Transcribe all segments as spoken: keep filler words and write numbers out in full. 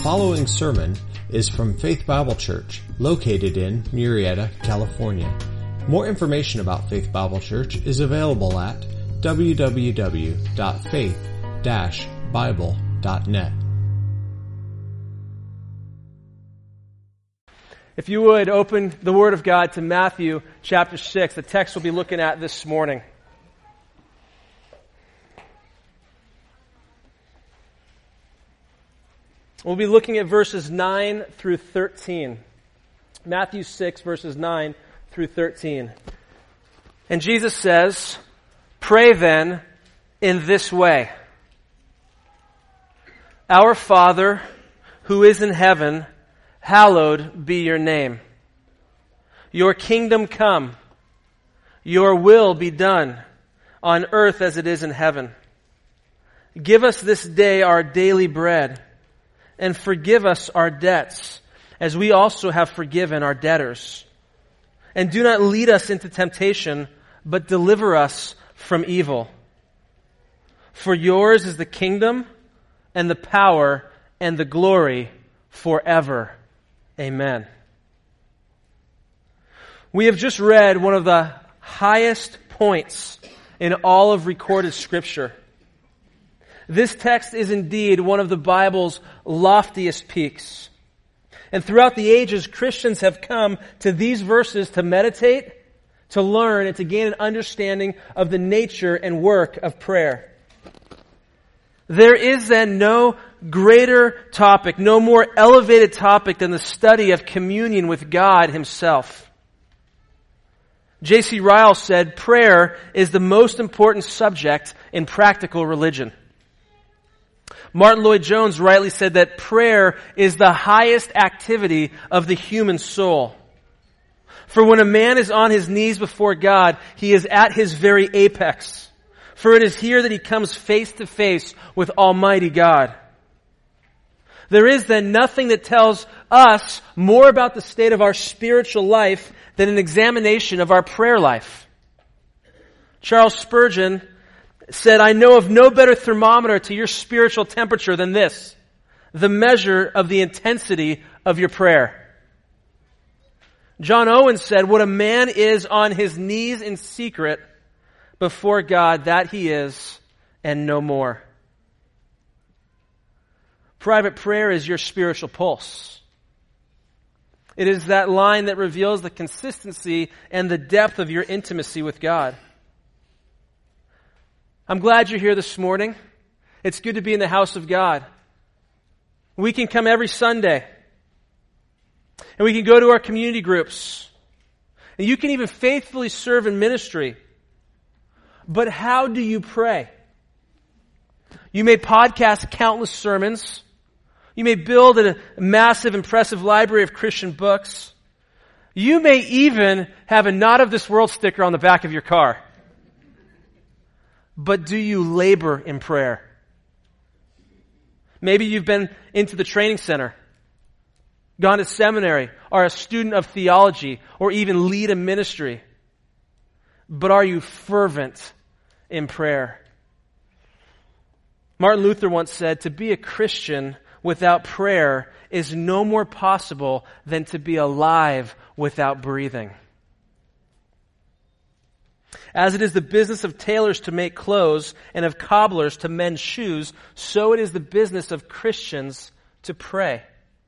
following sermon is from Faith Bible Church, located in Murrieta, California. More information about Faith Bible Church is available at w w w dot faith dash bible dot net. If you would, open the Word of God to Matthew chapter six, the text we'll be looking at this morning. We'll be looking at verses nine through thirteen. Matthew six, verses nine through thirteen. And Jesus says, "Pray then in this way. Our Father, who is in heaven, hallowed be your name. Your kingdom come. Your will be done on earth as it is in heaven. Give us this day our daily bread, and forgive us our debts, as we also have forgiven our debtors. And do not lead us into temptation, but deliver us from evil. For yours is the kingdom, and the power, and the glory forever. Amen." We have just read one of the highest points in all of recorded Scripture. This text is indeed one of the Bible's loftiest peaks. And throughout the ages, Christians have come to these verses to meditate, to learn, and to gain an understanding of the nature and work of prayer. There is then no greater topic, no more elevated topic than the study of communion with God Himself. J C Ryle said, "Prayer is the most important subject in practical religion." Martin Lloyd-Jones rightly said that prayer is the highest activity of the human soul. For when a man is on his knees before God, he is at his very apex. For it is here that he comes face to face with Almighty God. There is then nothing that tells us more about the state of our spiritual life than an examination of our prayer life. Charles Spurgeon said, "I know of no better thermometer to your spiritual temperature than this, the measure of the intensity of your prayer." John Owen said, "What a man is on his knees in secret before God, that he is, and no more." Private prayer is your spiritual pulse. It is that line that reveals the consistency and the depth of your intimacy with God. I'm glad you're here this morning. It's good to be in the house of God. We can come every Sunday, and we can go to our community groups, and you can even faithfully serve in ministry. But how do you pray? You may podcast countless sermons. You may build a massive, impressive library of Christian books. You may even have a not of this world sticker on the back of your car. But do you labor in prayer? Maybe you've been into the training center, gone to seminary, are a student of theology, or even lead a ministry. But are you fervent in prayer? Martin Luther once said, "To be a Christian without prayer is no more possible than to be alive without breathing." As it is the business of tailors to make clothes and of cobblers to mend shoes, so it is the business of Christians to pray.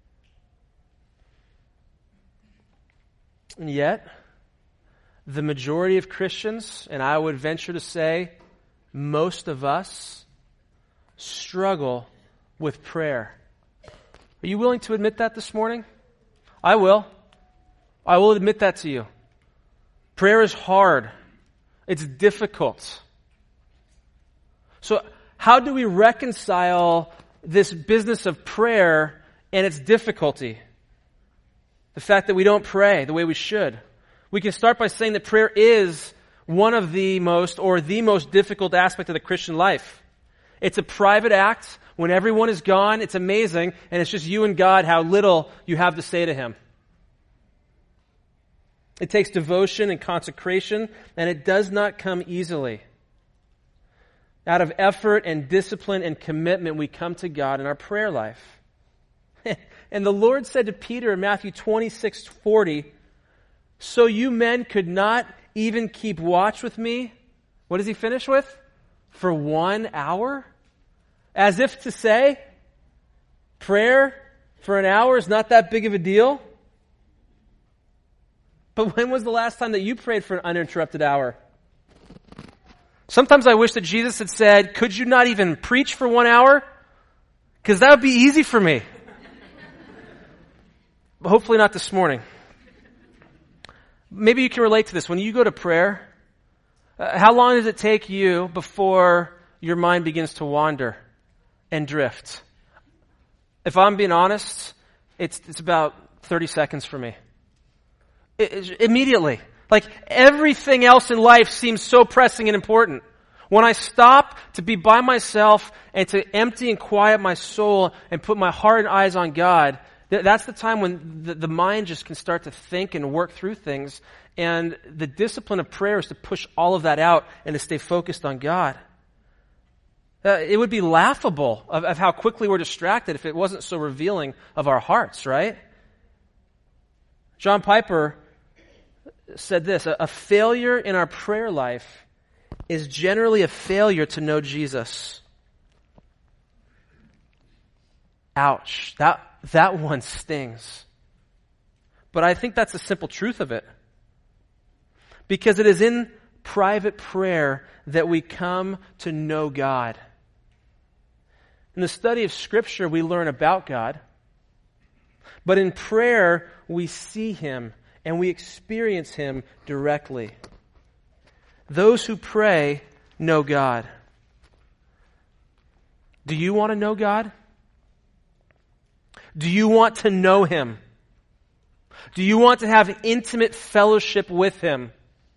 And yet, the majority of Christians, and I would venture to say most of us, struggle with prayer. Are you willing to admit that this morning? I will. I will admit that to you. Prayer is hard. It's difficult. So how do we reconcile this business of prayer and its difficulty? The fact that we don't pray the way we should. We can start by saying that prayer is one of the most or the most difficult aspect of the Christian life. It's a private act. When everyone is gone, it's amazing, and it's just you and God, how little you have to say to Him. It takes devotion and consecration, and it does not come easily. Out of effort and discipline and commitment, we come to God in our prayer life. And the Lord said to Peter in Matthew twenty-six forty, so you men could not even keep watch with me. What does he finish with? For one hour? As if to say, prayer for an hour is not that big of a deal. But when was the last time that you prayed for an uninterrupted hour? Sometimes I wish that Jesus had said, could you not even preach for one hour? Because that would be easy for me. But hopefully not this morning. Maybe you can relate to this. When you go to prayer, uh, how long does it take you before your mind begins to wander and drift? If I'm being honest, it's it's about thirty seconds for me. It, it, immediately. Like everything else in life seems so pressing and important. When I stop to be by myself and to empty and quiet my soul and put my heart and eyes on God, th- that's the time when the, the mind just can start to think and work through things. And the discipline of prayer is to push all of that out and to stay focused on God. Uh, it would be laughable of, of how quickly we're distracted if it wasn't so revealing of our hearts, right? John Piper said this, a, a failure in our prayer life is generally a failure to know Jesus. Ouch. That, that one stings. But I think that's the simple truth of it. Because it is in private prayer that we come to know God. In the study of Scripture, we learn about God. But in prayer, we see Him and we experience Him directly. Those who pray know God. Do you want to know God? Do you want to know Him? Do you want to have intimate fellowship with Him?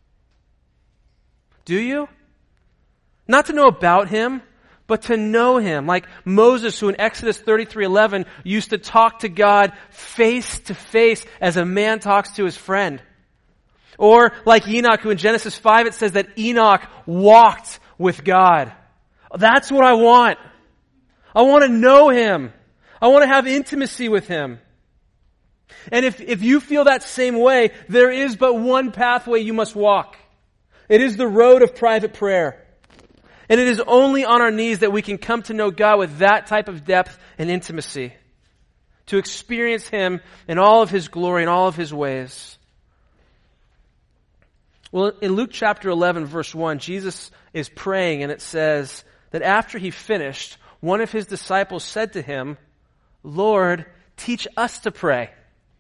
Do you? Not to know about Him, but to know Him. Like Moses, who in Exodus thirty-three eleven used to talk to God face to face as a man talks to his friend. Or like Enoch, who in Genesis five it says that Enoch walked with God. That's what I want. I want to know Him. I want to have intimacy with Him. And if, if you feel that same way, there is but one pathway you must walk. It is the road of private prayer. And it is only on our knees that we can come to know God with that type of depth and intimacy. To experience Him in all of His glory and all of His ways. Well, in Luke chapter eleven, verse one, Jesus is praying and it says that after He finished, one of His disciples said to Him, Lord, teach us to pray.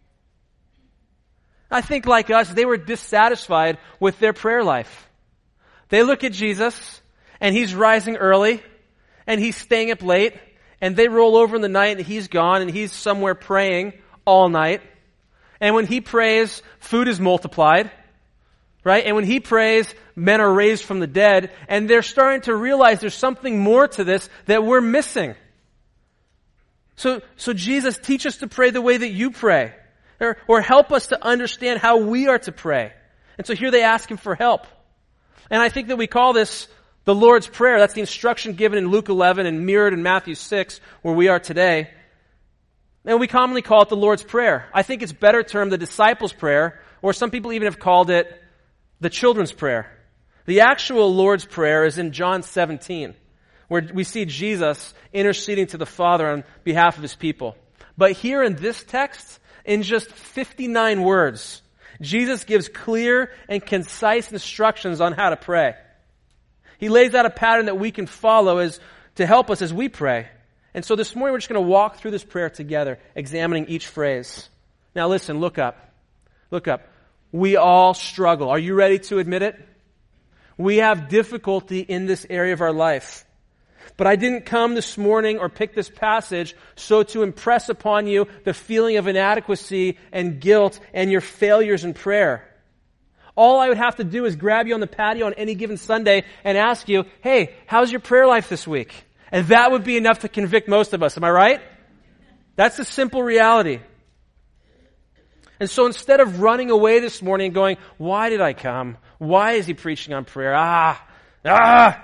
I think like us, they were dissatisfied with their prayer life. They look at Jesus, and He's rising early, and He's staying up late, and they roll over in the night, and He's gone, and He's somewhere praying all night. And when He prays, food is multiplied, right? And when He prays, men are raised from the dead, and they're starting to realize there's something more to this that we're missing. So, so Jesus, teach us to pray the way that You pray. Or, or help us to understand how we are to pray. And so here they ask Him for help. And I think that we call this the Lord's Prayer. That's the instruction given in Luke eleven and mirrored in Matthew six, where we are today. And we commonly call it the Lord's Prayer. I think it's better termed the disciples' prayer, or some people even have called it the children's prayer. The actual Lord's Prayer is in John seventeen, where we see Jesus interceding to the Father on behalf of His people. But here in this text, in just fifty-nine words, Jesus gives clear and concise instructions on how to pray. He lays out a pattern that we can follow as to help us as we pray. And so this morning we're just going to walk through this prayer together, examining each phrase. Now listen, look up. Look up. We all struggle. Are you ready to admit it? We have difficulty in this area of our life. But I didn't come this morning or pick this passage so to impress upon you the feeling of inadequacy and guilt and your failures in prayer. All I would have to do is grab you on the patio on any given Sunday and ask you, hey, how's your prayer life this week? And that would be enough to convict most of us. Am I right? That's the simple reality. And so instead of running away this morning and going, why did I come? Why is he preaching on prayer? Ah, ah.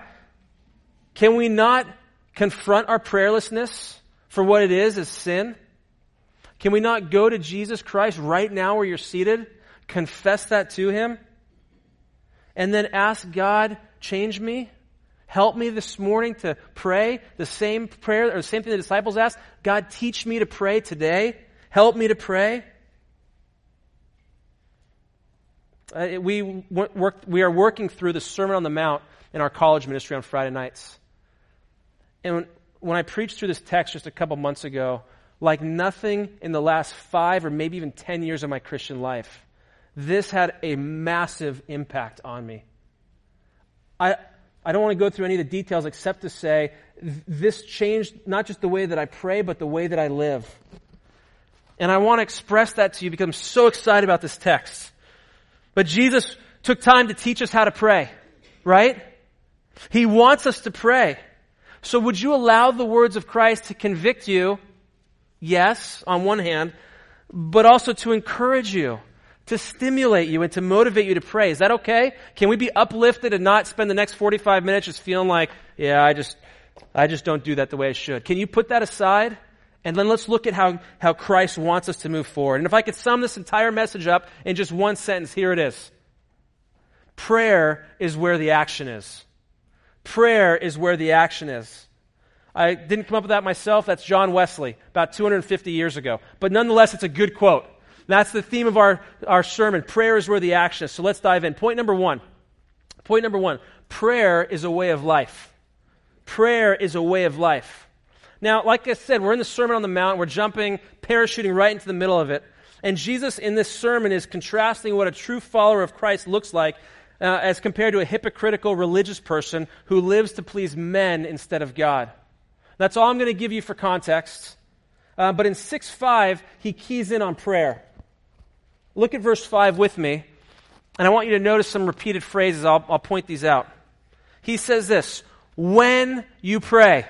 Can we not confront our prayerlessness for what it is as sin? Can we not go to Jesus Christ right now where you're seated, confess that to Him, and then ask God, change me? Help me this morning to pray the same prayer, or the same thing the disciples asked. God, teach me to pray today. Help me to pray. Uh, we work, we are working through the Sermon on the Mount in our college ministry on Friday nights. And when, when I preached through this text just a couple months ago, like nothing in the last five or maybe even ten years of my Christian life, this had a massive impact on me. I I don't want to go through any of the details except to say this changed not just the way that I pray, but the way that I live. And I want to express that to you because I'm so excited about this text. But Jesus took time to teach us how to pray, right? He wants us to pray. So would you allow the words of Christ to convict you? Yes, on one hand, but also to encourage you, to stimulate you, and to motivate you to pray. Is that okay? Can we be uplifted and not spend the next forty-five minutes just feeling like, yeah, I just, I just don't do that the way I should? Can you put that aside? And then let's look at how, how Christ wants us to move forward. And if I could sum this entire message up in just one sentence, here it is. Prayer is where the action is. Prayer is where the action is. I didn't come up with that myself. That's John Wesley, about two hundred fifty years ago. But nonetheless, it's a good quote. That's the theme of our, our sermon. Prayer is where the action is. So let's dive in. Point number one. Point number one. Prayer is a way of life. Prayer is a way of life. Now, like I said, we're in the Sermon on the Mount. We're jumping, parachuting right into the middle of it. And Jesus in this sermon is contrasting what a true follower of Christ looks like uh, as compared to a hypocritical religious person who lives to please men instead of God. That's all I'm going to give you for context. Uh, but in six five, he keys in on prayer. Look at verse five with me, and I want you to notice some repeated phrases. I'll, I'll point these out. He says this, when you pray.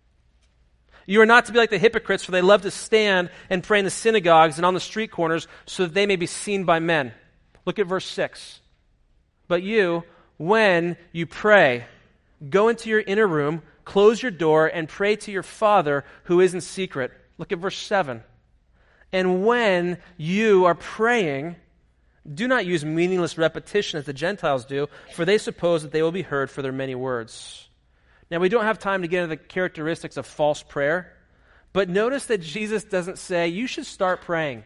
You are not to be like the hypocrites, for they love to stand and pray in the synagogues and on the street corners so that they may be seen by men. Look at verse six. But you, when you pray, go into your inner room, close your door, and pray to your Father who is in secret. Look at verse seven. And when you are praying, do not use meaningless repetition as the Gentiles do, for they suppose that they will be heard for their many words. Now, we don't have time to get into the characteristics of false prayer, but notice that Jesus doesn't say, you should start praying.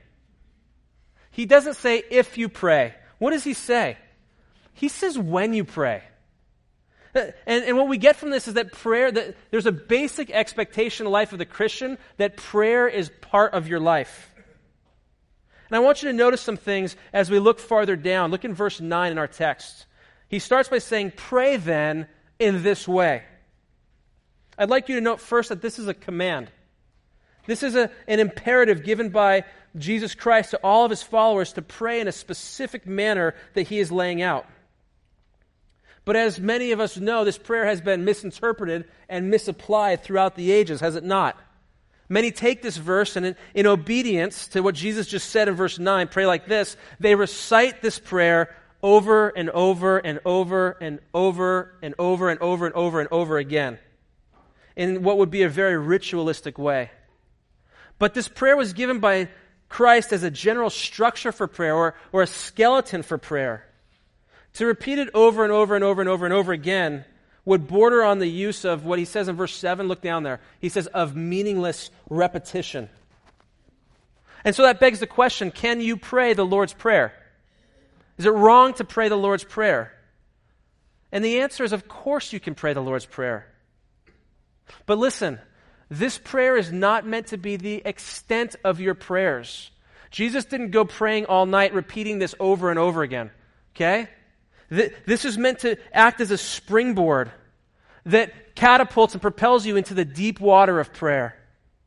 He doesn't say, if you pray. What does he say? He says, when you pray. And, and what we get from this is that prayer, that there's a basic expectation in the life of the Christian that prayer is part of your life. And I want you to notice some things as we look farther down. Look in verse nine in our text. He starts by saying, pray then in this way. I'd like you to note first that this is a command. This is a, an imperative given by Jesus Christ to all of his followers to pray in a specific manner that he is laying out. But as many of us know, this prayer has been misinterpreted and misapplied throughout the ages, has it not? Many take this verse and in, in obedience to what Jesus just said in verse nine, pray like this, they recite this prayer over and over and over and over and over and over and over and over again in what would be a very ritualistic way. But this prayer was given by Christ as a general structure for prayer or, or a skeleton for prayer. To repeat it over and over and over and over and over again would border on the use of what he says in verse seven. Look down there. He says, of meaningless repetition. And so that begs the question, can you pray the Lord's Prayer? Is it wrong to pray the Lord's Prayer? And the answer is, of course you can pray the Lord's Prayer. But listen, this prayer is not meant to be the extent of your prayers. Jesus didn't go praying all night, repeating this over and over again. Okay? This is meant to act as a springboard that catapults and propels you into the deep water of prayer.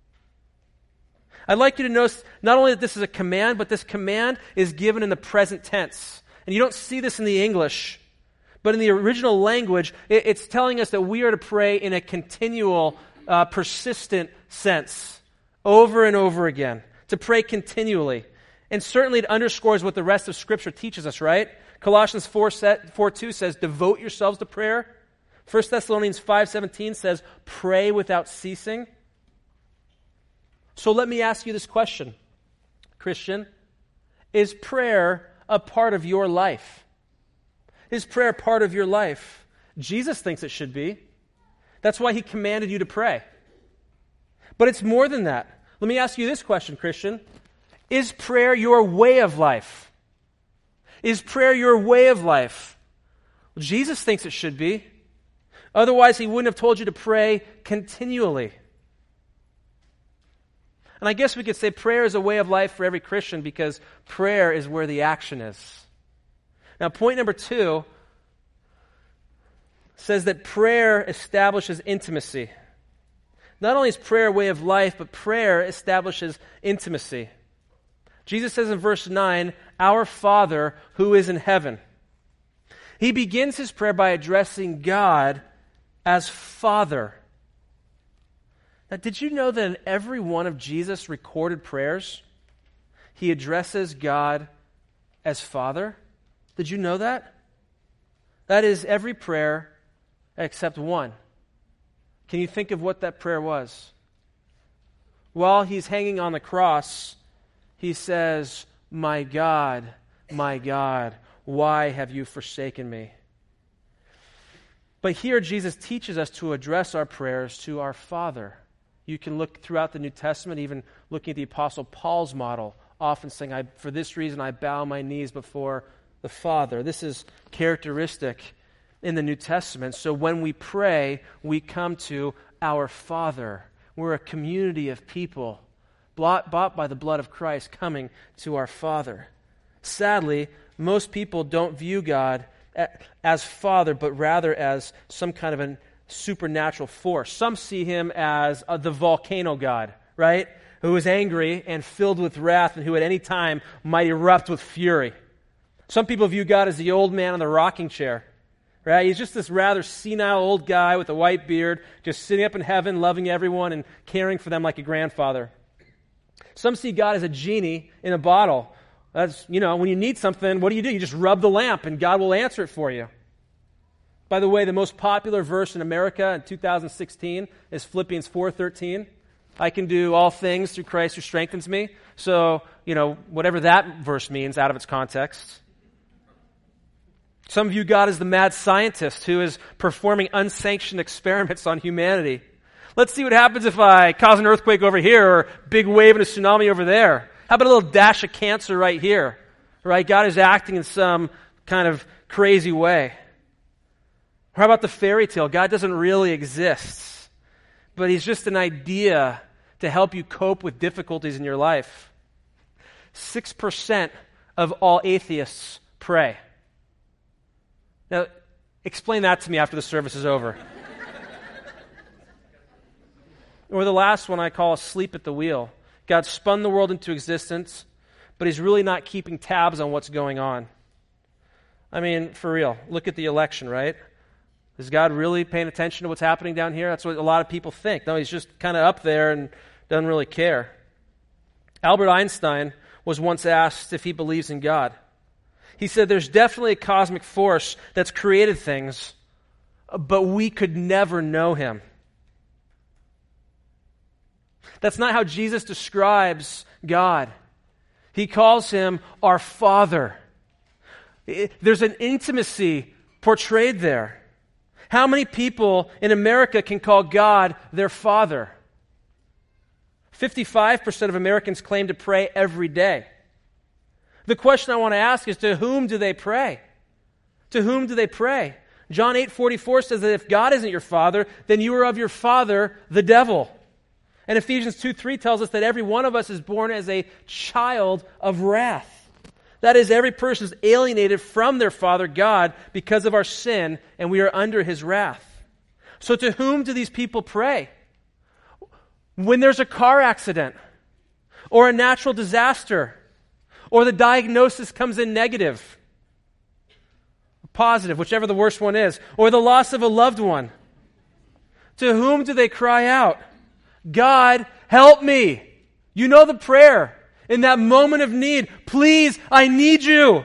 I'd like you to notice not only that this is a command, but this command is given in the present tense. And you don't see this in the English, but in the original language, it's telling us that we are to pray in a continual, uh, persistent sense, over and over again, to pray continually. And certainly it underscores what the rest of Scripture teaches us, right? Colossians four two says, devote yourselves to prayer. First Thessalonians five seventeen says, pray without ceasing. So let me ask you this question. Christian, is prayer a part of your life? Is prayer part of your life? Jesus thinks it should be. That's why he commanded you to pray. But it's more than that. Let me ask you this question, Christian. Is prayer your way of life? Is prayer your way of life? Well, Jesus thinks it should be. Otherwise, he wouldn't have told you to pray continually. And I guess we could say prayer is a way of life for every Christian because prayer is where the action is. Now, point number two says that prayer establishes intimacy. Not only is prayer a way of life, but prayer establishes intimacy. Jesus says in verse nine, "Our Father who is in heaven." He begins his prayer by addressing God as Father. Now, did you know that in every one of Jesus' recorded prayers, he addresses God as Father? Did you know that? That is every prayer except one. Can you think of what that prayer was? While he's hanging on the cross, he says, "My God, my God, why have you forsaken me?" But here Jesus teaches us to address our prayers to our Father. You can look throughout the New Testament, even looking at the Apostle Paul's model, often saying, I, "For this reason I bow my knees before the Father." This is characteristic in the New Testament. So when we pray, we come to our Father. We're a community of people bought by the blood of Christ coming to our Father. Sadly, most people don't view God as Father, but rather as some kind of a supernatural force. Some see him as uh, the volcano god, right? Who is angry and filled with wrath and who at any time might erupt with fury. Some people view God as the old man in the rocking chair, right? He's just this rather senile old guy with a white beard, just sitting up in heaven, loving everyone and caring for them like a grandfather. Some see God as a genie in a bottle. That's, you know, when you need something, what do you do? You just rub the lamp and God will answer it for you. By the way, the most popular verse in America in two thousand sixteen is Philippians four thirteen. I can do all things through Christ who strengthens me. So, you know, whatever that verse means out of its context. Some view God as the mad scientist who is performing unsanctioned experiments on humanity. Let's see what happens if I cause an earthquake over here or a big wave and a tsunami over there. How about a little dash of cancer right here? Right? God is acting in some kind of crazy way. Or how about the fairy tale? God doesn't really exist, but he's just an idea to help you cope with difficulties in your life. Six percent of all atheists pray. Now, explain that to me after the service is over. Or the last one I call asleep at the wheel. God spun the world into existence, but he's really not keeping tabs on what's going on. I mean, for real, look at the election, right? Is God really paying attention to what's happening down here? That's what a lot of people think. No, he's just kind of up there and doesn't really care. Albert Einstein was once asked if he believes in God. He said there's definitely a cosmic force that's created things, but we could never know him. That's not how Jesus describes God. He calls him our Father. There's an intimacy portrayed there. How many people in America can call God their Father? fifty-five percent of Americans claim to pray every day. The question I want to ask is, to whom do they pray? To whom do they pray? John eight forty-four says that if God isn't your father, then you are of your father, the devil. And Ephesians two three tells us that every one of us is born as a child of wrath. That is, every person is alienated from their Father God because of our sin, and we are under his wrath. So to whom do these people pray? When there's a car accident, or a natural disaster, or the diagnosis comes in negative, positive, whichever the worst one is, or the loss of a loved one. To whom do they cry out? God, help me. You know the prayer. In that moment of need, please, I need you.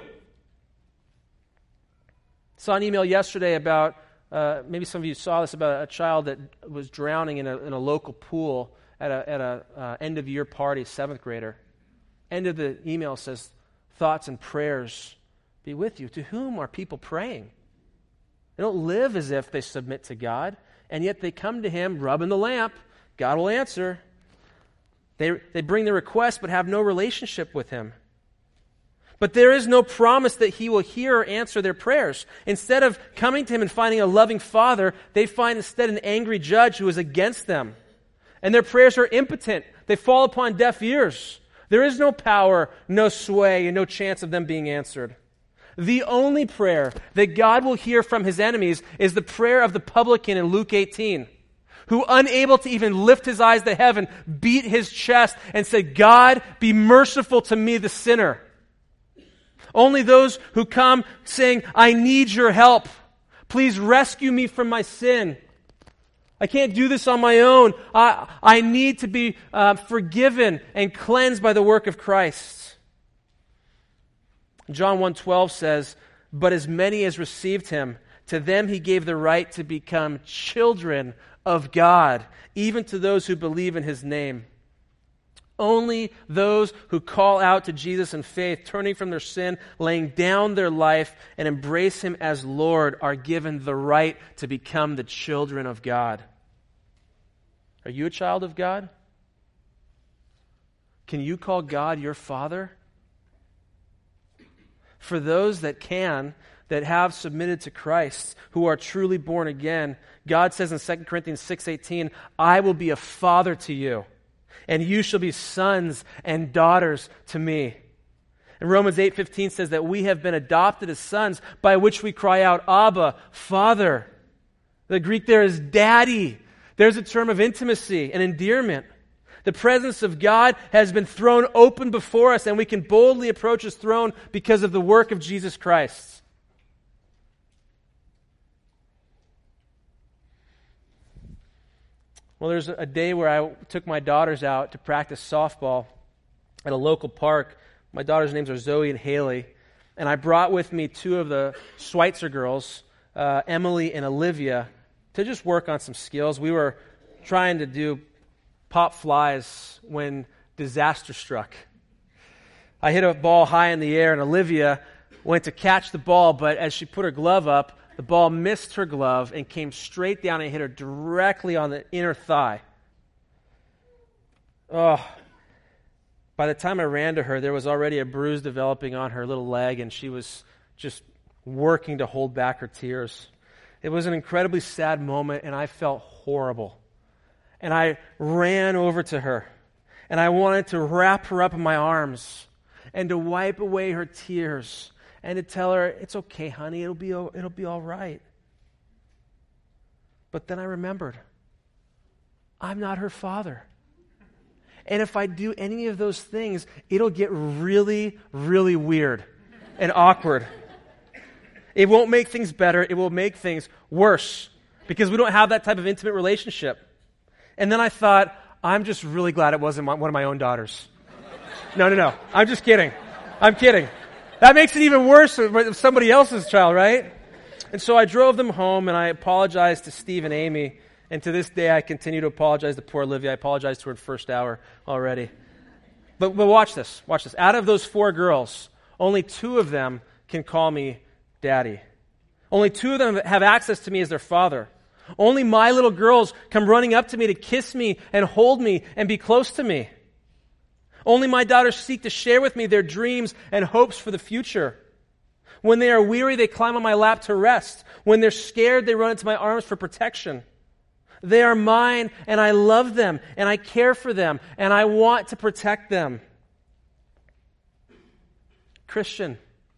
Saw an email yesterday about, uh, maybe some of you saw this, about a child that was drowning in a, in a local pool at a, at a uh, end-of-year party, seventh grader. end of the email says, thoughts and prayers be with you. To whom are people praying? They don't live as if they submit to God, and yet they come to him, rubbing the lamp. God will answer. They, they bring their request but have no relationship with him. But there is no promise that he will hear or answer their prayers. Instead of coming to him and finding a loving father, they find instead an angry judge who is against them. And their prayers are impotent. They fall upon deaf ears. There is no power, no sway, and no chance of them being answered. The only prayer that God will hear from his enemies is the prayer of the publican in Luke eighteen, who, unable to even lift his eyes to heaven, beat his chest and said, God, be merciful to me, the sinner. Only those who come saying, I need your help. Please rescue me from my sin. I can't do this on my own. I, I need to be uh, forgiven and cleansed by the work of Christ. John one twelve says, but as many as received him, to them he gave the right to become children of God, even to those who believe in his name. Only those who call out to Jesus in faith, turning from their sin, laying down their life, and embrace him as Lord are given the right to become the children of God. Are you a child of God? Can you call God your Father? For those that can, that have submitted to Christ, who are truly born again, God says in Second Corinthians six eighteen, I will be a father to you, and you shall be sons and daughters to me. And Romans eight fifteen says that we have been adopted as sons, by which we cry out, Abba, Father. The Greek there is daddy. There's a term of intimacy and endearment. The presence of God has been thrown open before us, and we can boldly approach his throne because of the work of Jesus Christ. Well, there's a day where I took my daughters out to practice softball at a local park. My daughters' names are Zoe and Haley. And I brought with me two of the Schweitzer girls, uh, Emily and Olivia, to just work on some skills. We were trying to do pop flies when disaster struck. I hit a ball high in the air, and Olivia went to catch the ball, but as she put her glove up, the ball missed her glove and came straight down and hit her directly on the inner thigh. Oh, by the time I ran to her, there was already a bruise developing on her little leg, and she was just working to hold back her tears. It was an incredibly sad moment, and I felt horrible. And I ran over to her, and I wanted to wrap her up in my arms and to wipe away her tears and to tell her, it's okay, honey, it'll be, it'll be all right. But then I remembered, I'm not her father. And if I do any of those things, it'll get really, really weird and awkward. It won't make things better. It will make things worse because we don't have that type of intimate relationship. And then I thought, I'm just really glad it wasn't my, one of my own daughters. No, no, no. I'm just kidding. I'm kidding. That makes it even worse if somebody else's child, right? And so I drove them home, and I apologized to Steve and Amy. And to this day, I continue to apologize to poor Olivia. I apologized to her in the first hour already. But, but watch this. Watch this. Out of those four girls, only two of them can call me Daddy. Only two of them have access to me as their father. Only my little girls come running up to me to kiss me and hold me and be close to me. Only my daughters seek to share with me their dreams and hopes for the future. When they are weary, they climb on my lap to rest. When they're scared, they run into my arms for protection. They are mine, and I love them, and I care for them, and I want to protect them. Christian,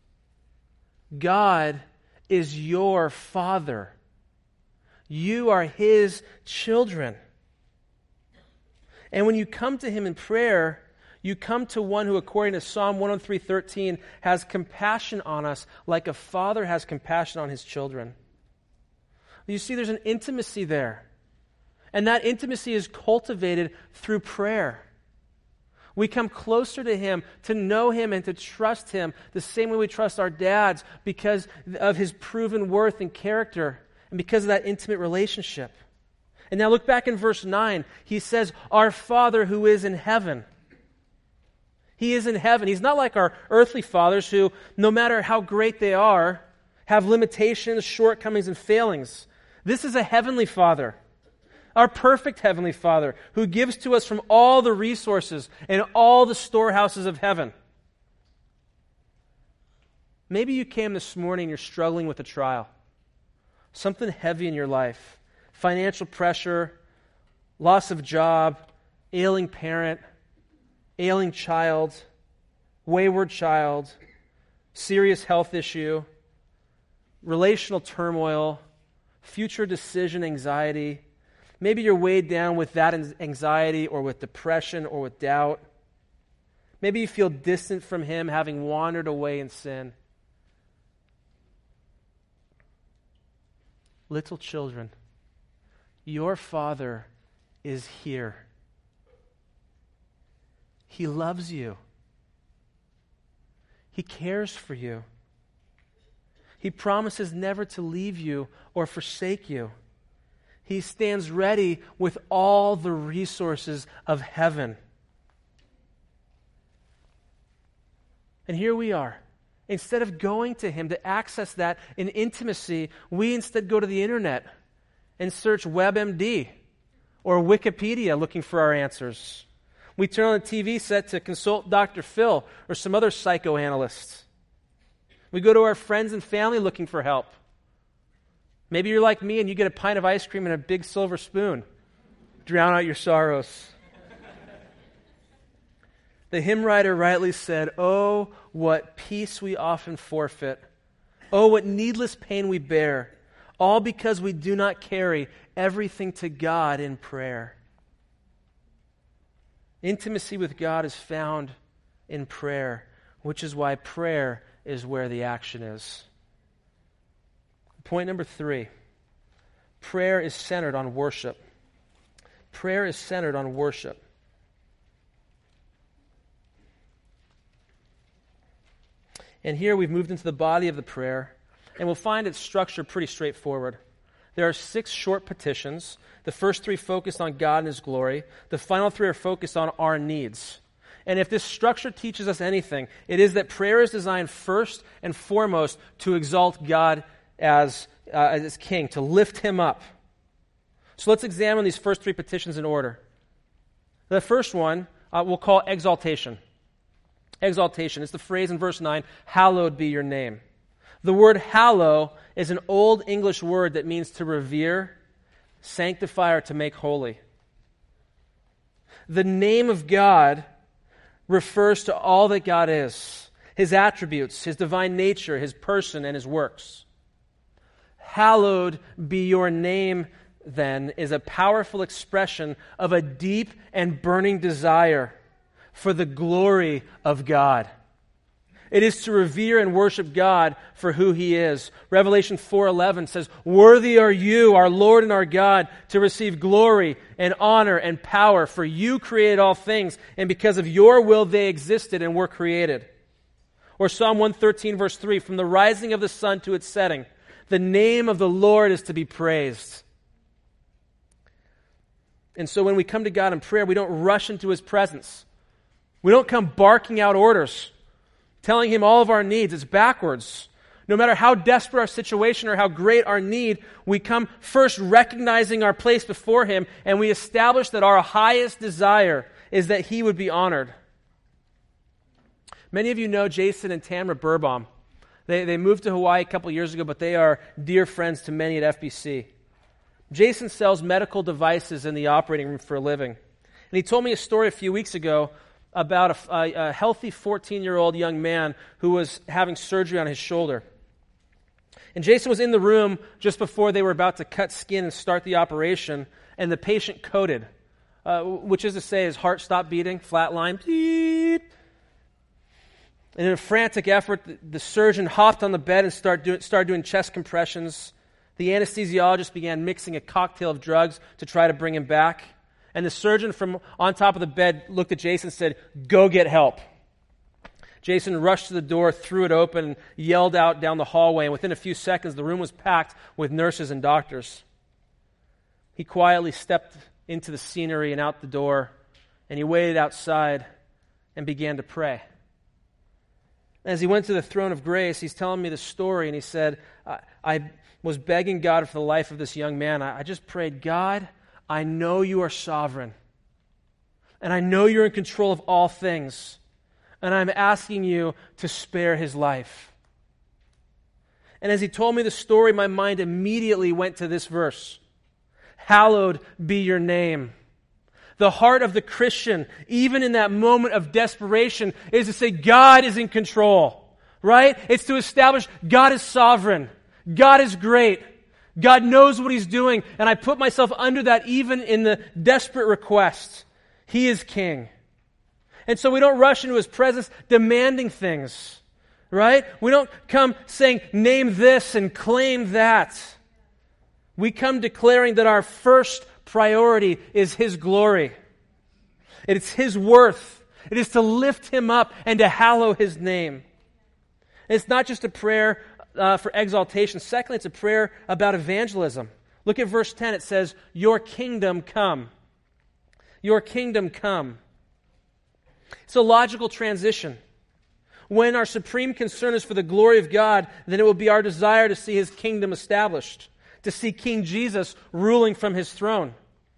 God is your Father. You are His children. And when you come to Him in prayer, you come to one who, according to Psalm one oh three thirteen, has compassion on us like a father has compassion on his children. You see, there's an intimacy there. And that intimacy is cultivated through prayer. We come closer to Him, to know Him and to trust Him the same way we trust our dads because of His proven worth and character and because of that intimate relationship. And now look back in verse nine. He says, Our Father who is in heaven. He is in heaven. He's not like our earthly fathers who, no matter how great they are, have limitations, shortcomings, and failings. This is a heavenly Father, our perfect heavenly Father, who gives to us from all the resources and all the storehouses of heaven. Maybe you came this morning, you're struggling with a trial, something heavy in your life, financial pressure, loss of job, ailing parent, ailing child, wayward child, serious health issue, relational turmoil, future decision anxiety. Maybe you're weighed down with that anxiety or with depression or with doubt. Maybe you feel distant from Him, having wandered away in sin. Little children, your Father is here. He loves you. He cares for you. He promises never to leave you or forsake you. He stands ready with all the resources of heaven. And here we are. Instead of going to Him to access that in intimacy, we instead go to the internet and search WebMD or Wikipedia looking for our answers. We turn on the T V set to consult Doctor Phil or some other psychoanalyst. We go to our friends and family looking for help. Maybe you're like me and you get a pint of ice cream and a big silver spoon. Drown out your sorrows. The hymn writer rightly said, "Oh, what peace we often forfeit. Oh, what needless pain we bear, all because we do not carry everything to God in prayer." Intimacy with God is found in prayer, which is why prayer is where the action is. Point number three, prayer is centered on worship. Prayer is centered on worship. And here we've moved into the body of the prayer, and we'll find its structure pretty straightforward. There are six short petitions. The first three focus on God and His glory. The final three are focused on our needs. And if this structure teaches us anything, it is that prayer is designed first and foremost to exalt God as, uh, as King, to lift Him up. So let's examine these first three petitions in order. The first one uh, we'll call exaltation. Exaltation is the phrase in verse nine, "Hallowed be your name." The word hallow is an old English word that means to revere, sanctify, or to make holy. The name of God refers to all that God is, His attributes, His divine nature, His person, and His works. Hallowed be your name, then, is a powerful expression of a deep and burning desire for the glory of God. It is to revere and worship God for who He is. Revelation four eleven says, "Worthy are you, our Lord and our God, to receive glory and honor and power, for you created all things, and because of your will they existed and were created." Or Psalm one thirteen verse three, "From the rising of the sun to its setting, the name of the Lord is to be praised." And so when we come to God in prayer, we don't rush into His presence. We don't come barking out orders, telling Him all of our needs. It's backwards. No matter how desperate our situation or how great our need, we come first recognizing our place before Him, and we establish that our highest desire is that He would be honored. Many of you know Jason and Tamara Burbaum. They, they moved to Hawaii a couple years ago, but they are dear friends to many at F B C. Jason sells medical devices in the operating room for a living. And he told me a story a few weeks ago about a, a, a healthy fourteen-year-old young man who was having surgery on his shoulder. And Jason was in the room just before they were about to cut skin and start the operation, and the patient coded, uh, which is to say his heart stopped beating, flatline, beep. And in a frantic effort, the, the surgeon hopped on the bed and start do, started doing chest compressions. The anesthesiologist began mixing a cocktail of drugs to try to bring him back. And the surgeon from on top of the bed looked at Jason and said, "Go get help." Jason rushed to the door, threw it open, and yelled out down the hallway. And within a few seconds, the room was packed with nurses and doctors. He quietly stepped into the scenery and out the door, and he waited outside and began to pray. As he went to the throne of grace, he's telling me the story, and he said, I, I was begging God for the life of this young man. I, I just prayed, God, I know you are sovereign, and I know you're in control of all things, and I'm asking you to spare his life. And as he told me the story, my mind immediately went to this verse. Hallowed be your name. The heart of the Christian, even in that moment of desperation, is to say, God is in control, right? It's to establish God is sovereign. God is great. God knows what he's doing. And I put myself under that even in the desperate request. He is king. And so we don't rush into his presence demanding things, right? We don't come saying, name this and claim that. We come declaring that our first priority is his glory. It's his worth. It is to lift him up and to hallow his name. And it's not just a prayer uh, for exaltation. Secondly, it's a prayer about evangelism. Look at verse ten. It says, your kingdom come. Your kingdom come. It's a logical transition. When our supreme concern is for the glory of God, then it will be our desire to see his kingdom established, to see King Jesus ruling from his throne.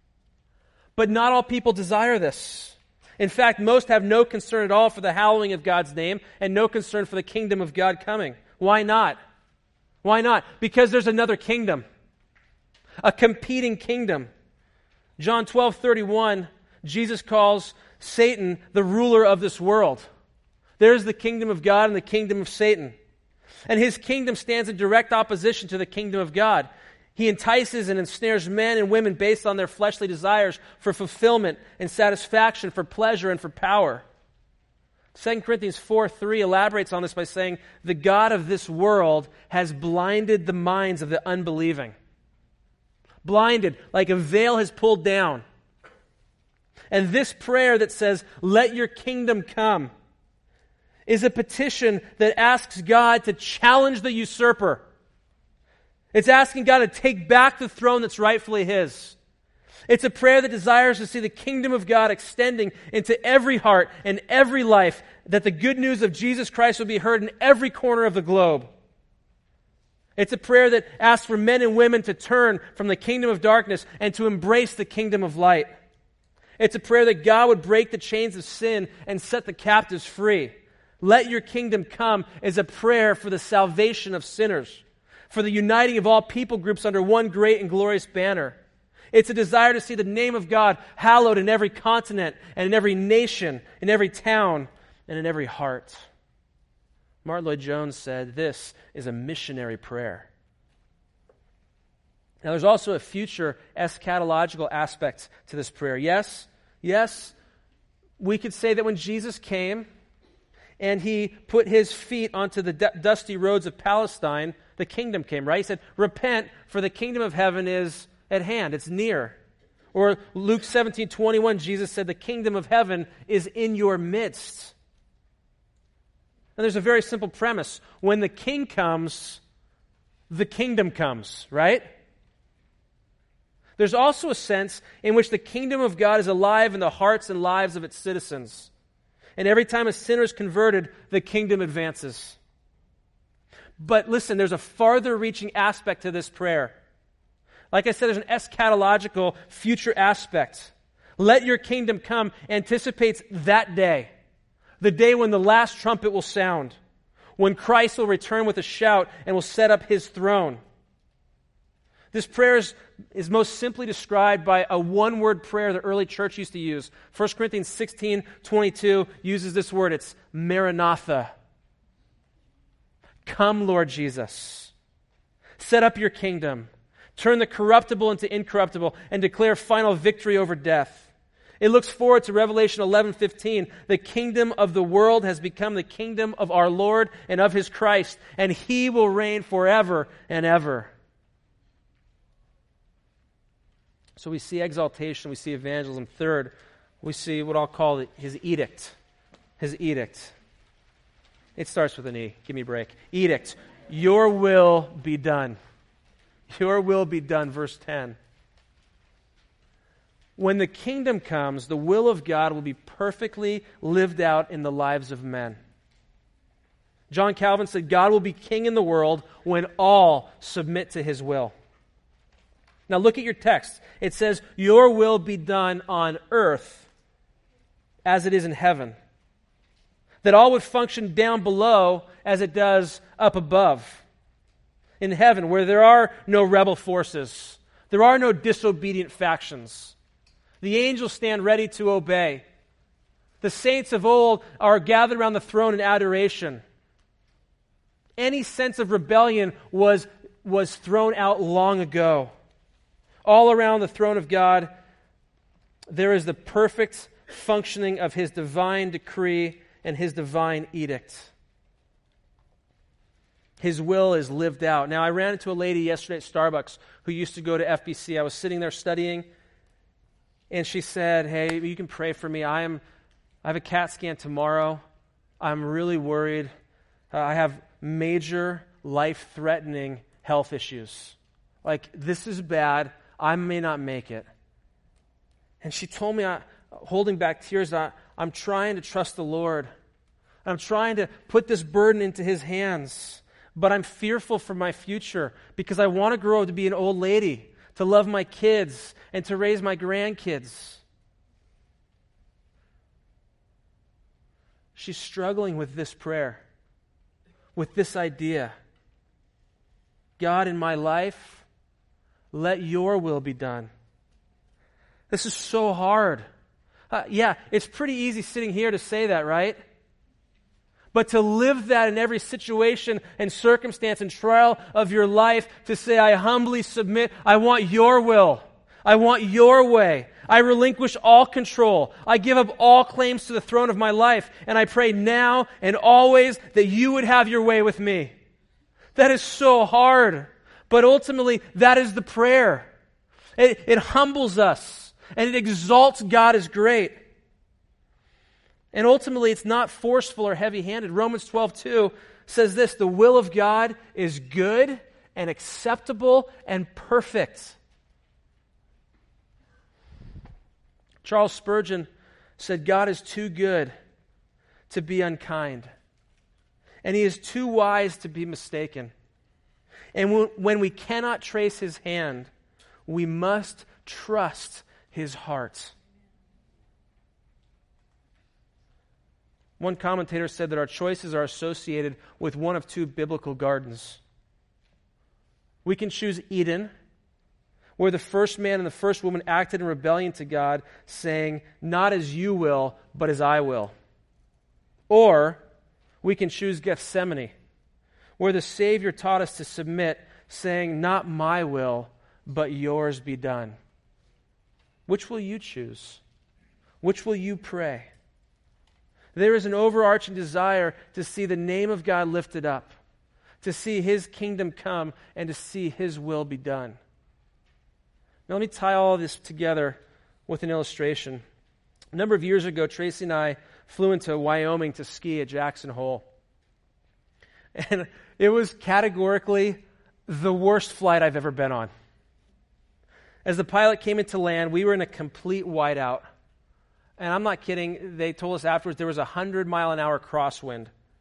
But not all people desire this. In fact, most have no concern at all for the hallowing of God's name and no concern for the kingdom of God coming. Why not? Why not? Because there's another kingdom, a competing kingdom. John twelve thirty-one, Jesus calls Satan the ruler of this world. There's the kingdom of God and the kingdom of Satan. And his kingdom stands in direct opposition to the kingdom of God. He entices and ensnares men and women based on their fleshly desires for fulfillment and satisfaction, for pleasure and for power. Second Corinthians four three elaborates on this by saying, the God of this world has blinded the minds of the unbelieving. Blinded, like a veil has pulled down. And this prayer that says, let your kingdom come, is a petition that asks God to challenge the usurper. It's asking God to take back the throne that's rightfully his. It's a prayer that desires to see the kingdom of God extending into every heart and every life, that the good news of Jesus Christ will be heard in every corner of the globe. It's a prayer that asks for men and women to turn from the kingdom of darkness and to embrace the kingdom of light. It's a prayer that God would break the chains of sin and set the captives free. Let your kingdom come is a prayer for the salvation of sinners, for the uniting of all people groups under one great and glorious banner. It's a desire to see the name of God hallowed in every continent and in every nation, in every town, and in every heart. Martin Lloyd-Jones said, this is a missionary prayer. Now, there's also a future eschatological aspect to this prayer. Yes, yes, we could say that when Jesus came and he put his feet onto the d- dusty roads of Palestine, the kingdom came, right? He said, repent, for the kingdom of heaven is at hand. It's near. Or Luke seventeen twenty-one, Jesus said, the kingdom of heaven is in your midst. And there's a very simple premise. When the king comes, the kingdom comes, right? There's also a sense in which the kingdom of God is alive in the hearts and lives of its citizens. And every time a sinner is converted, the kingdom advances. But listen, there's a farther-reaching aspect to this prayer. Like I said, there's an eschatological future aspect. Let your kingdom come anticipates that day, the day when the last trumpet will sound, when Christ will return with a shout and will set up his throne. This prayer is, is most simply described by a one-word prayer the early church used to use. First Corinthians sixteen twenty-two uses this word. It's Maranatha. Come, Lord Jesus. Set up your kingdom. Turn the corruptible into incorruptible and declare final victory over death. It looks forward to Revelation eleven fifteen. The kingdom of the world has become the kingdom of our Lord and of his Christ, and he will reign forever and ever. So we see exaltation, we see evangelism. Third, we see what I'll call his edict. His edict. It starts with an E. Give me a break. Edict. Your will be done. Your will be done, verse ten. when the kingdom comes, the will of God will be perfectly lived out in the lives of men. John Calvin said, God will be king in the world when all submit to his will. Now look at your text. It says, your will be done on earth as it is in heaven. That all would function down below as it does up above. In heaven, where there are no rebel forces, there are no disobedient factions. The angels stand ready to obey. The saints of old are gathered around the throne in adoration. Any sense of rebellion was, was thrown out long ago. All around the throne of God, there is the perfect functioning of his divine decree and his divine edict. His will is lived out. Now, I ran into a lady yesterday at Starbucks who used to go to F B C. I was sitting there studying, and she said, hey, you can pray for me. I am, I have a CAT scan tomorrow. I'm really worried. Uh, I have major life-threatening health issues. Like, this is bad. I may not make it. And she told me, I, holding back tears, I, I'm trying to trust the Lord. I'm trying to put this burden into his hands. But I'm fearful for my future because I want to grow up to be an old lady, to love my kids, and to raise my grandkids. She's struggling with this prayer, with this idea. God, in my life, let your will be done. This is so hard. Uh, yeah, it's pretty easy sitting here to say that, right? But to live that in every situation and circumstance and trial of your life, to say, I humbly submit, I want your will. I want your way. I relinquish all control. I give up all claims to the throne of my life. And I pray now and always that you would have your way with me. That is so hard. But ultimately, that is the prayer. It, it humbles us and it exalts God as great. And ultimately, it's not forceful or heavy-handed. Romans twelve two says this, the will of God is good and acceptable and perfect. Charles Spurgeon said, God is too good to be unkind, and he is too wise to be mistaken. And when we cannot trace his hand, we must trust his heart. One commentator said that our choices are associated with one of two biblical gardens. We can choose Eden, where the first man and the first woman acted in rebellion to God, saying, not as you will, but as I will. Or we can choose Gethsemane, where the Savior taught us to submit, saying, not my will, but yours be done. Which will you choose? Which will you pray? There is an overarching desire to see the name of God lifted up, to see his kingdom come, and to see his will be done. Now let me tie all of this together with an illustration. A number of years ago, Tracy and I flew into Wyoming to ski at Jackson Hole. And it was categorically the worst flight I've ever been on. As the pilot came into land, we were in a complete whiteout. And I'm not kidding, they told us afterwards there was a one hundred mile an hour crosswind.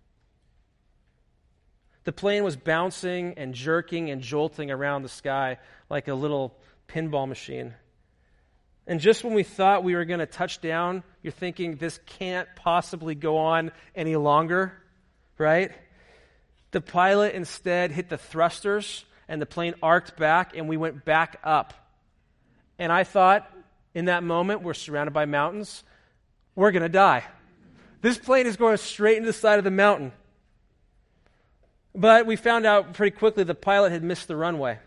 The plane was bouncing and jerking and jolting around the sky like a little pinball machine. And just when we thought we were going to touch down, you're thinking this can't possibly go on any longer, right? The pilot instead hit the thrusters and the plane arced back and we went back up. And I thought, in that moment, we're surrounded by mountains. We're going to die. This plane is going straight into the side of the mountain. But we found out pretty quickly the pilot had missed the runway.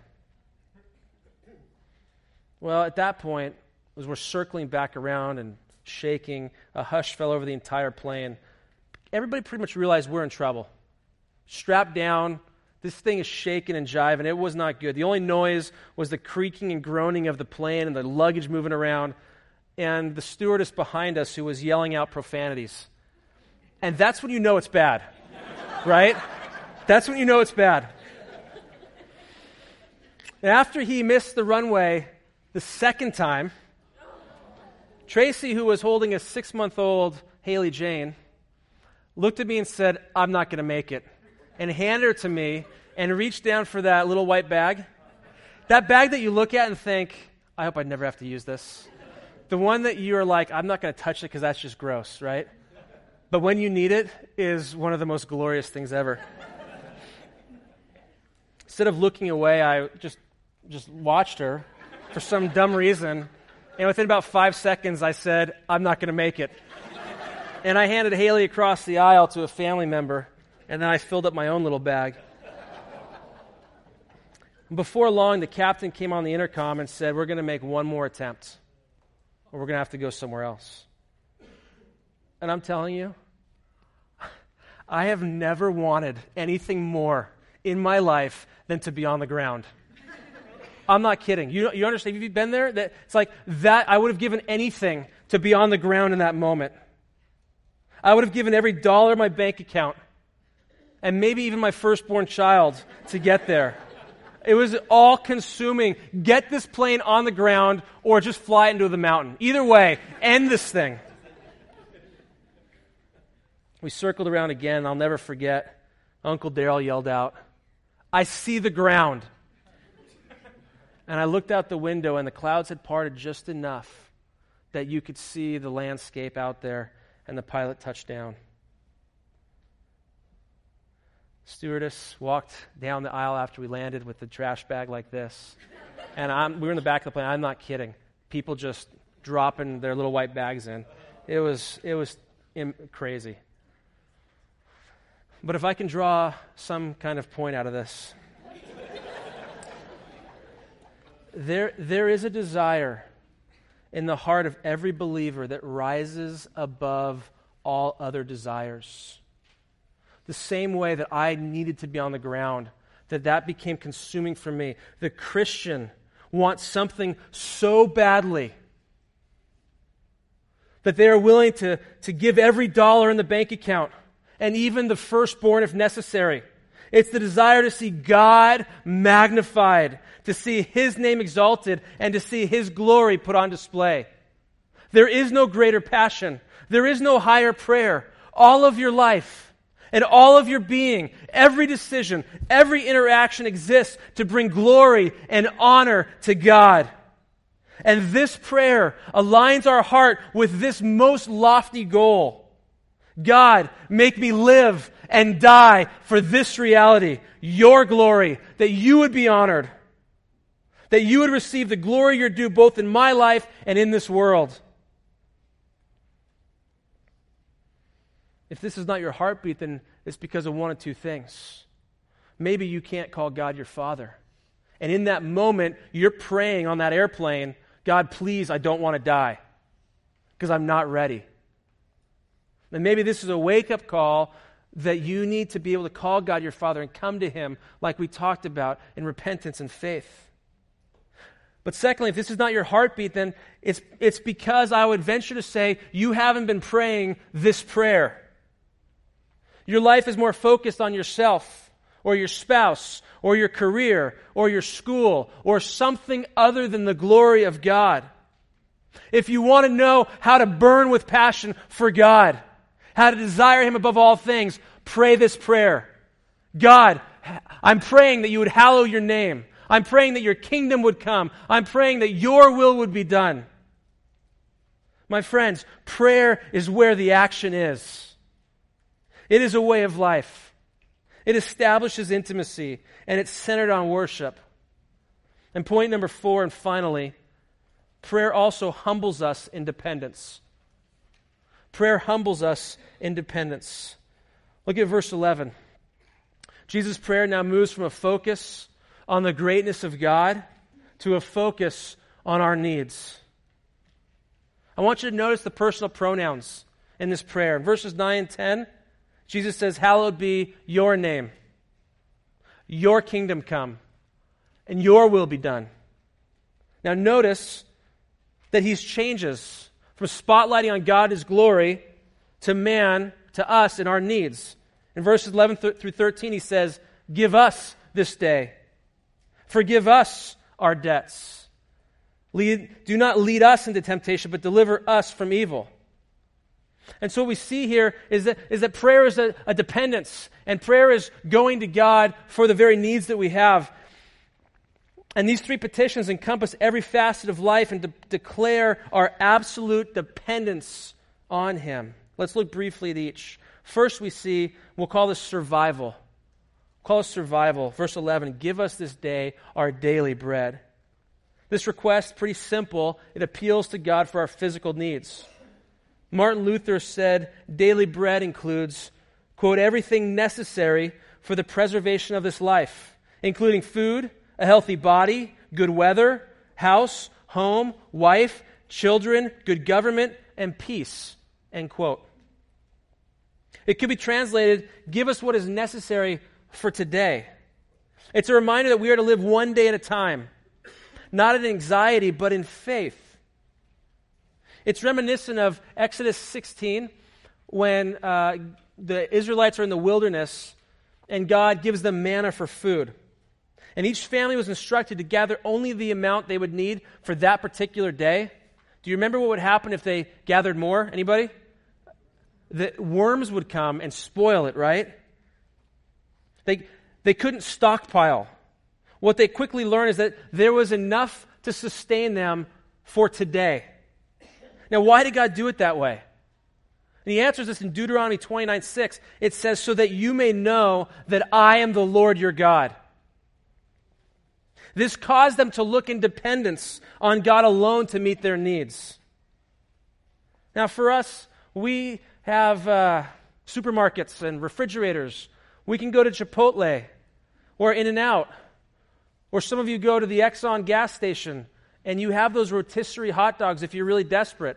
Well, at that point, as we're circling back around and shaking, a hush fell over the entire plane. Everybody pretty much realized we're in trouble. Strapped down, this thing is shaking and jiving. It was not good. The only noise was the creaking and groaning of the plane and the luggage moving around and the stewardess behind us who was yelling out profanities. And that's when you know it's bad, right? That's when you know it's bad. And after he missed the runway the second time, Tracy, who was holding a six-month-old Haley Jane, looked at me and said, "I'm not going to make it," and handed her to me and reached down for that little white bag. That bag that you look at and think, I hope I never have to use this. The one that you're like, I'm not going to touch it because that's just gross, right? But when you need it, is one of the most glorious things ever. Instead of looking away, I just just watched her for some dumb reason, and within about five seconds, I said, "I'm not going to make it." And I handed Haley across the aisle to a family member, and then I filled up my own little bag. Before long, the captain came on the intercom and said, "We're going to make one more attempt, or we're going to have to go somewhere else." And I'm telling you, I have never wanted anything more in my life than to be on the ground. I'm not kidding. You you understand? Have you been there? That it's like that. I would have given anything to be on the ground in that moment. I would have given every dollar in my bank account, and maybe even my firstborn child, to get there. It was all-consuming. Get this plane on the ground or just fly into the mountain. Either way, end this thing. We circled around again. I'll never forget. Uncle Darrell yelled out, "I see the ground." And I looked out the window, and the clouds had parted just enough that you could see the landscape out there, and the pilot touched down. Stewardess walked down the aisle after we landed with the trash bag like this. And I'm, we were in the back of the plane. I'm not kidding. People just dropping their little white bags in. It was it was im- crazy. But if I can draw some kind of point out of this, there there is a desire in the heart of every believer that rises above all other desires. The same way that I needed to be on the ground, that that became consuming for me. The Christian wants something so badly that they are willing to, to give every dollar in the bank account, and even the firstborn if necessary. It's the desire to see God magnified, to see His name exalted, and to see His glory put on display. There is no greater passion. There is no higher prayer. All of your life and all of your being, every decision, every interaction exists to bring glory and honor to God. And this prayer aligns our heart with this most lofty goal. God, make me live and die for this reality, your glory, that you would be honored, that you would receive the glory you're due both in my life and in this world. If this is not your heartbeat, then it's because of one of two things. Maybe you can't call God your Father. And in that moment, you're praying on that airplane, "God, please, I don't want to die because I'm not ready." And maybe this is a wake-up call that you need to be able to call God your Father and come to Him like we talked about in repentance and faith. But secondly, if this is not your heartbeat, then it's, it's because I would venture to say you haven't been praying this prayer. Your life is more focused on yourself or your spouse or your career or your school or something other than the glory of God. If you want to know how to burn with passion for God, how to desire Him above all things, pray this prayer. God, I'm praying that you would hallow your name. I'm praying that your kingdom would come. I'm praying that your will would be done. My friends, prayer is where the action is. It is a way of life. It establishes intimacy, and it's centered on worship. And point number four, and finally, prayer also humbles us in dependence. Prayer humbles us in dependence. Look at verse eleven. Jesus' prayer now moves from a focus on the greatness of God to a focus on our needs. I want you to notice the personal pronouns in this prayer. In verses nine and ten, Jesus says, "Hallowed be your name. Your kingdom come, and your will be done." Now notice that he changes from spotlighting on God, His glory, to man, to us, and our needs. In verses eleven through thirteen, he says, "Give us this day. Forgive us our debts." Lead, do not lead us into temptation, but deliver us from evil. And so what we see here is that, is that prayer is a, a dependence, and prayer is going to God for the very needs that we have. And these three petitions encompass every facet of life and de- declare our absolute dependence on Him. Let's look briefly at each. First we see, we'll call this survival. We'll call this survival. Verse eleven, give us this day our daily bread. This request, pretty simple. It appeals to God for our physical needs. Martin Luther said daily bread includes, quote, everything necessary for the preservation of this life, including food, a healthy body, good weather, house, home, wife, children, good government, and peace, end quote. It could be translated, give us what is necessary for today. It's a reminder that we are to live one day at a time, not in anxiety, but in faith. It's reminiscent of Exodus sixteen, when uh, the Israelites are in the wilderness and God gives them manna for food. And each family was instructed to gather only the amount they would need for that particular day. Do you remember what would happen if they gathered more? Anybody? The worms would come and spoil it, right? They, they couldn't stockpile. What they quickly learned is that there was enough to sustain them for today. Now, why did God do it that way? And he answers this in Deuteronomy twenty-nine six. It says, so that you may know that I am the Lord your God. This caused them to look in dependence on God alone to meet their needs. Now, for us, we have uh, supermarkets and refrigerators. We can go to Chipotle or In-N-Out. Or some of you go to the Exxon gas station and you have those rotisserie hot dogs if you're really desperate.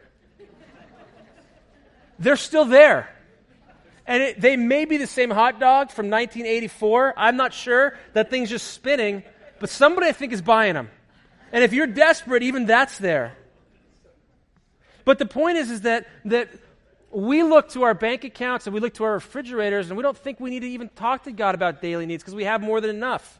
They're still there. And it, they may be the same hot dog from nineteen eighty-four. I'm not sure. That thing's just spinning. But somebody, I think, is buying them. And if you're desperate, even that's there. But the point is, is that, that we look to our bank accounts and we look to our refrigerators and we don't think we need to even talk to God about daily needs because we have more than enough.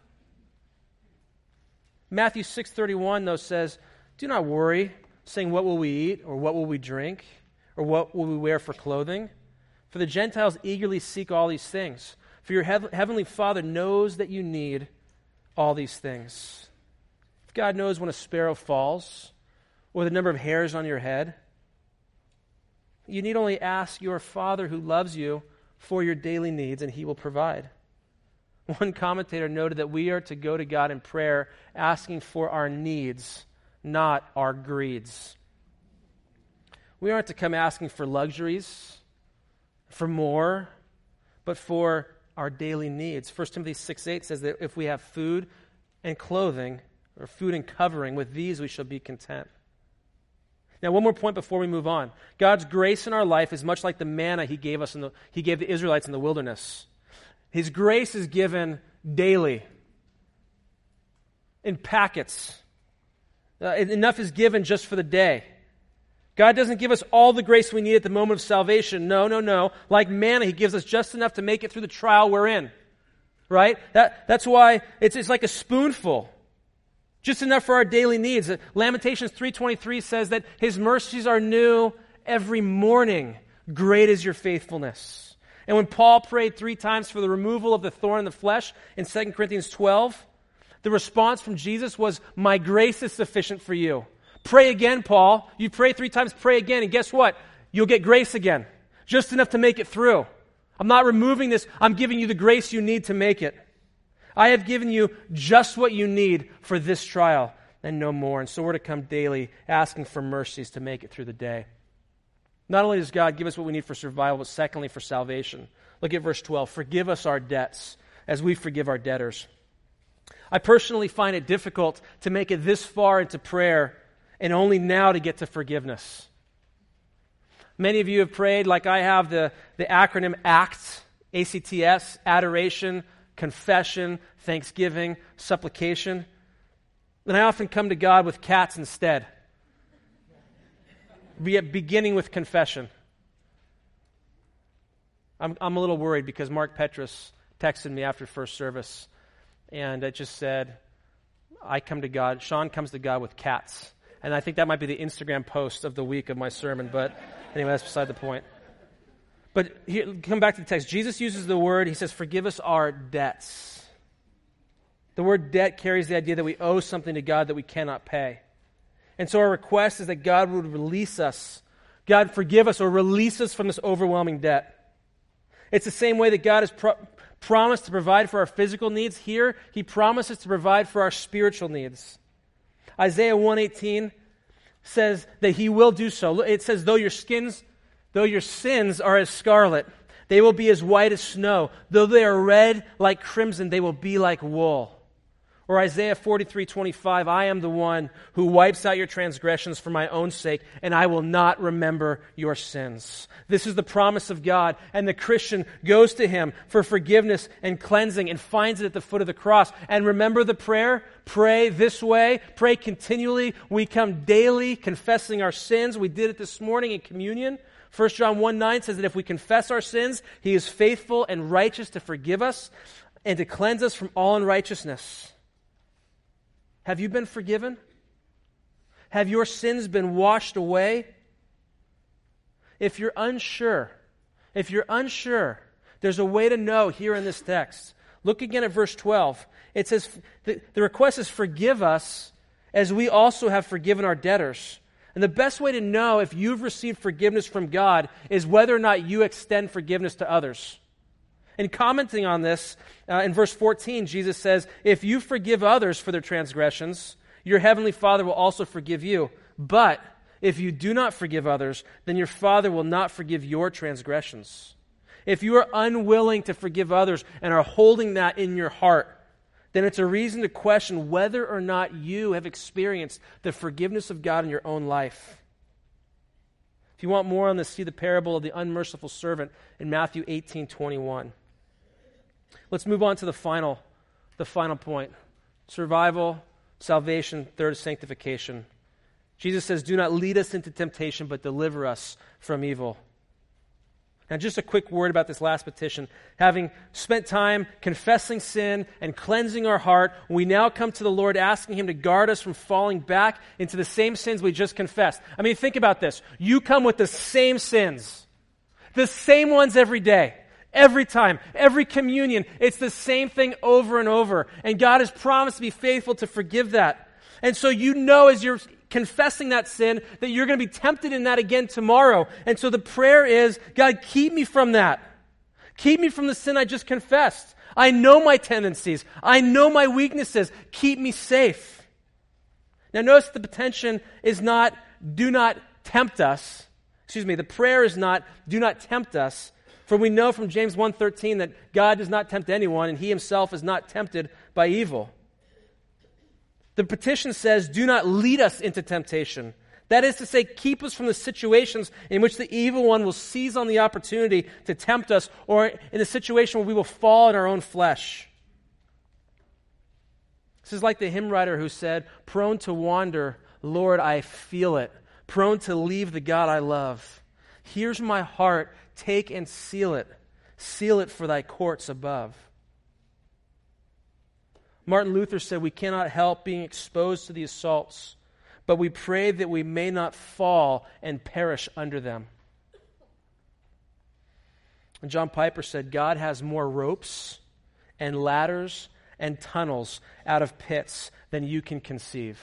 Matthew six thirty-one, though, says, do not worry, saying, what will we eat, or what will we drink, or what will we wear for clothing? For the Gentiles eagerly seek all these things. For your hev- heavenly Father knows that you need all these things. If God knows when a sparrow falls, or the number of hairs on your head, you need only ask your Father who loves you for your daily needs, and He will provide. One commentator noted that we are to go to God in prayer asking for our needs, not our greeds. We aren't to come asking for luxuries, for more, but for our daily needs. First Timothy six eight says that if we have food and clothing, or food and covering, with these we shall be content. Now, one more point before we move on. God's grace in our life is much like the manna He gave us in the He gave the Israelites in the wilderness. His grace is given daily, in packets. Uh, enough is given just for the day. God doesn't give us all the grace we need at the moment of salvation. No, no, no. Like manna, He gives us just enough to make it through the trial we're in. Right? That, that's why it's, it's like a spoonful. Just enough for our daily needs. Lamentations three twenty-three says that His mercies are new every morning. Great is your faithfulness. And when Paul prayed three times for the removal of the thorn in the flesh in Second Corinthians twelve, the response from Jesus was, my grace is sufficient for you. Pray again, Paul. You pray three times, pray again, and guess what? You'll get grace again. Just enough to make it through. I'm not removing this. I'm giving you the grace you need to make it. I have given you just what you need for this trial and no more. And so we're to come daily asking for mercies to make it through the day. Not only does God give us what we need for survival, but secondly for salvation. Look at verse twelve. Forgive us our debts as we forgive our debtors. I personally find it difficult to make it this far into prayer and only now to get to forgiveness. Many of you have prayed, like I have, the, the acronym ACTS, A C T S, adoration, confession, thanksgiving, supplication. And I often come to God with cats instead. Beginning with confession. I'm, I'm a little worried because Mark Petrus texted me after first service, and it just said, I come to God, Sean comes to God with cats. And I think that might be the Instagram post of the week of my sermon. But anyway, that's beside the point. But here, come back to the text. Jesus uses the word, he says, forgive us our debts. The word debt carries the idea that we owe something to God that we cannot pay. And so our request is that God would release us. God forgive us or release us from this overwhelming debt. It's the same way that God has pro- promised to provide for our physical needs. Here, he promises to provide for our spiritual needs. Isaiah one eighteen says that he will do so. It says, though your skins, though your sins are as scarlet, they will be as white as snow. Though they are red like crimson, they will be like wool. Or Isaiah forty-three twenty-five, I am the one who wipes out your transgressions for my own sake, and I will not remember your sins. This is the promise of God, and the Christian goes to him for forgiveness and cleansing and finds it at the foot of the cross. And remember the prayer? Pray this way. Pray continually. We come daily confessing our sins. We did it this morning in communion. First John one nine says that if we confess our sins, he is faithful and righteous to forgive us and to cleanse us from all unrighteousness. Have you been forgiven? Have your sins been washed away? If you're unsure, if you're unsure, there's a way to know here in this text. Look again at verse twelve. It says, the, the request is forgive us as we also have forgiven our debtors. And the best way to know if you've received forgiveness from God is whether or not you extend forgiveness to others. In commenting on this, uh, in verse fourteen, Jesus says, if you forgive others for their transgressions, your heavenly Father will also forgive you. But if you do not forgive others, then your Father will not forgive your transgressions. If you are unwilling to forgive others and are holding that in your heart, then it's a reason to question whether or not you have experienced the forgiveness of God in your own life. If you want more on this, see the parable of the unmerciful servant in Matthew eighteen twenty-one. Let's move on to the final, the final point. Survival, salvation, third, sanctification. Jesus says, do not lead us into temptation, but deliver us from evil. Now, just a quick word about this last petition. Having spent time confessing sin and cleansing our heart, we now come to the Lord asking him to guard us from falling back into the same sins we just confessed. I mean, think about this. You come with the same sins, the same ones every day. Every time, every communion, it's the same thing over and over. And God has promised to be faithful to forgive that. And so you know as you're confessing that sin that you're going to be tempted in that again tomorrow. And so the prayer is, God, keep me from that. Keep me from the sin I just confessed. I know my tendencies. I know my weaknesses. Keep me safe. Now notice the petition is not, do not tempt us. Excuse me, the prayer is not, do not tempt us. For we know from James one thirteen that God does not tempt anyone, and he himself is not tempted by evil. The petition says, do not lead us into temptation. That is to say, keep us from the situations in which the evil one will seize on the opportunity to tempt us, or in a situation where we will fall in our own flesh. This is like the hymn writer who said, prone to wander, Lord, I feel it. Prone to leave the God I love. Here's my heart, take and seal it. Seal it for thy courts above. Martin Luther said, we cannot help being exposed to the assaults, but we pray that we may not fall and perish under them. And John Piper said, God has more ropes and ladders and tunnels out of pits than you can conceive.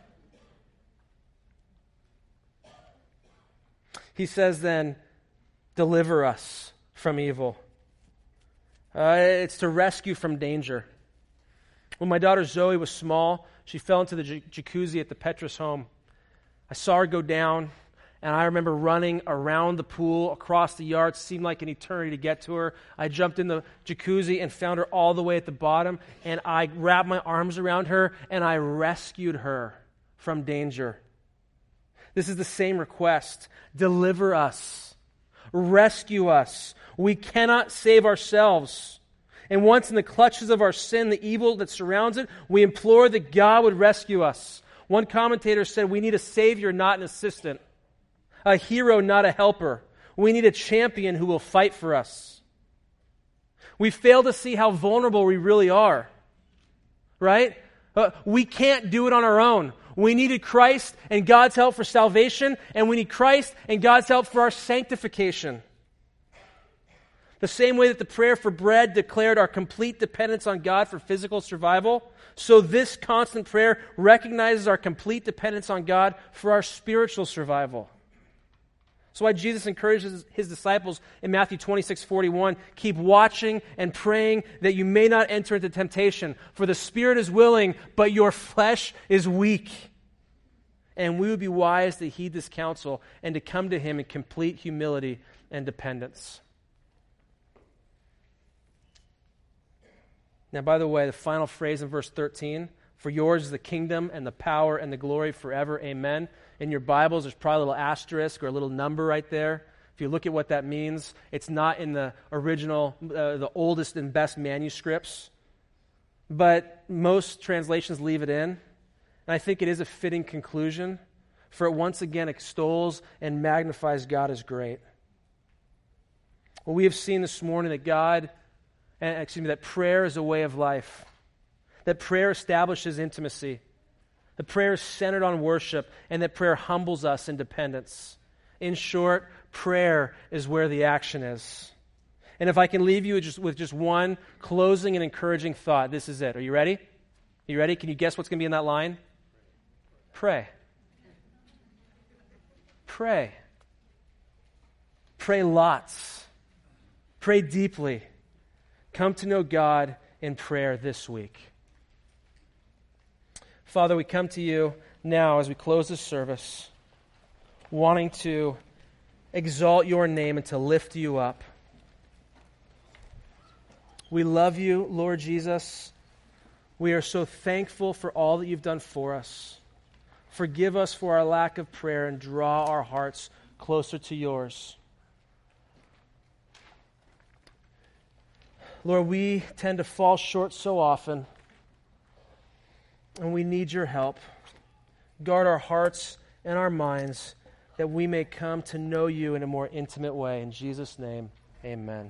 He says then, deliver us from evil. Uh, it's to rescue from danger. When my daughter Zoe was small, she fell into the j- jacuzzi at the Petrus home. I saw her go down, and I remember running around the pool, across the yard. It seemed like an eternity to get to her. I jumped in the jacuzzi and found her all the way at the bottom, and I wrapped my arms around her, and I rescued her from danger. This is the same request. Deliver us. Rescue us. We cannot save ourselves. And once in the clutches of our sin, the evil that surrounds it, we implore that God would rescue us. One commentator said, we need a Savior, not an assistant. A hero, not a helper. We need a champion who will fight for us. We fail to see how vulnerable we really are. Right? Uh, we can't do it on our own. We needed Christ and God's help for salvation, and we need Christ and God's help for our sanctification. The same way that the prayer for bread declared our complete dependence on God for physical survival, so this constant prayer recognizes our complete dependence on God for our spiritual survival. That's why Jesus encourages his disciples in Matthew twenty-six forty-one, keep watching and praying that you may not enter into temptation, for the spirit is willing, but your flesh is weak. And we would be wise to heed this counsel and to come to him in complete humility and dependence. Now, by the way, the final phrase in verse thirteen, for yours is the kingdom and the power and the glory forever, amen. In your Bibles, there's probably a little asterisk or a little number right there. If you look at what that means, it's not in the original, uh, the oldest and best manuscripts. But most translations leave it in. And I think it is a fitting conclusion, for it once again extols and magnifies God as great. Well, we have seen this morning that God, and excuse me, that prayer is a way of life. That prayer establishes intimacy. That prayer is centered on worship, and that prayer humbles us in dependence. In short, prayer is where the action is. And if I can leave you with just, with just one closing and encouraging thought, this is it. Are you ready? Are you ready? Can you guess what's going to be in that line? Pray. Pray. Pray lots. Pray deeply. Come to know God in prayer this week. Father, we come to you now as we close this service, wanting to exalt your name and to lift you up. We love you, Lord Jesus. We are so thankful for all that you've done for us. Forgive us for our lack of prayer and draw our hearts closer to yours. Lord, we tend to fall short so often, and we need your help. Guard our hearts and our minds that we may come to know you in a more intimate way. In Jesus' name, amen.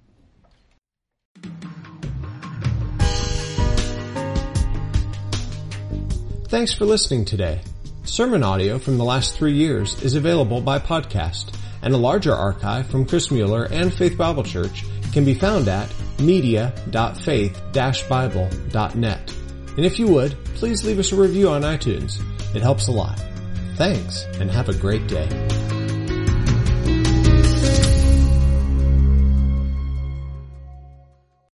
Thanks for listening today. Sermon audio from the last three years is available by podcast, and a larger archive from Chris Mueller and Faith Bible Church can be found at media dot faith dash bible dot net. And if you would, please leave us a review on iTunes. It helps a lot. Thanks, and have a great day.